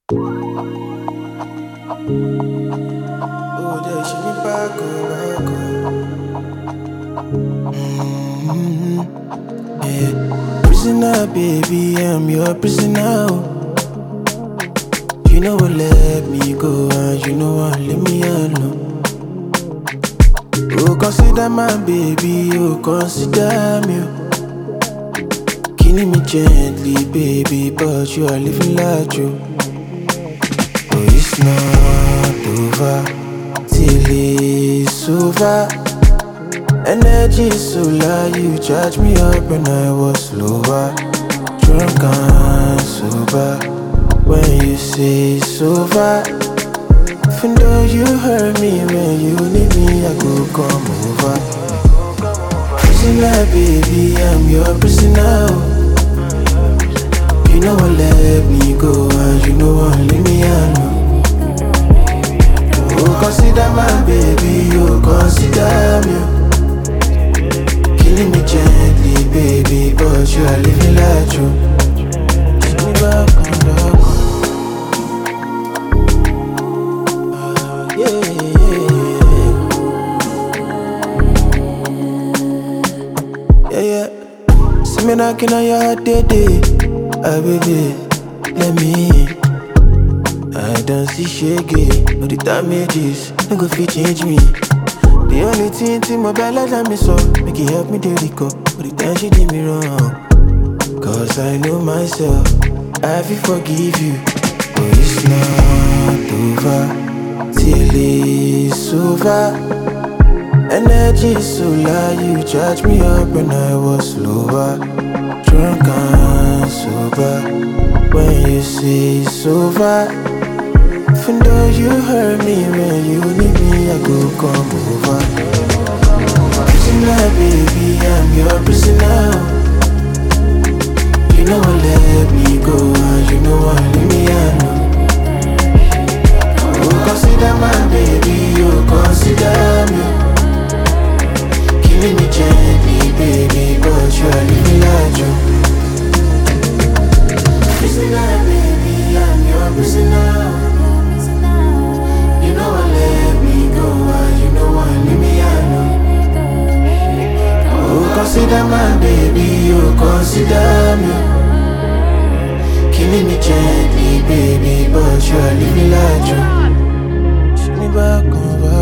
Oh, they should be back, back, yeah. Prisoner, baby, I'm your prisoner. You know what let me go, and you know what let me alone. Oh, consider my baby, oh, consider me. Killing me gently, baby, but you are living like you. Oh, it's not over till it's over. Energy is so low, you charge me up when I was lower. Drunk and sober, when you say it's over. Even though you hurt me, when you need me, I go come over. Prisoner, baby, I'm your prisoner. You know what let me go, and you know what leave me alone. Oh, consider my baby, oh, consider me. Killing me gently, baby, but you are living like you. Take me back, come back. Yeah, yeah, yeah, yeah. See me knocking on your heart, day. Ah, baby, let me in. I don't see shaggy, but the damages no go fit change me. The only thing my bella than me so make it help me to recall. But the time she did me wrong, cause I know myself, I will forgive you. But it's not over till it's over. Energy is so low, you charge me up when I was lower. Drunk and sober, when you say it's over. Even though you hurt me, when you need me, I go come over. Prisoner, baby, I'm your prisoner. You know what let me go, and you know what leave me alone. Oh, consider my baby, oh, consider me. Killing me gently, baby, but you are living like you. Prisoner, baby, I'm your prisoner. You know I let me go, and you know I leave me alone. Oh, consider my baby, oh, consider me. Killing me gently, baby, but you are living like you. Take me back, come back.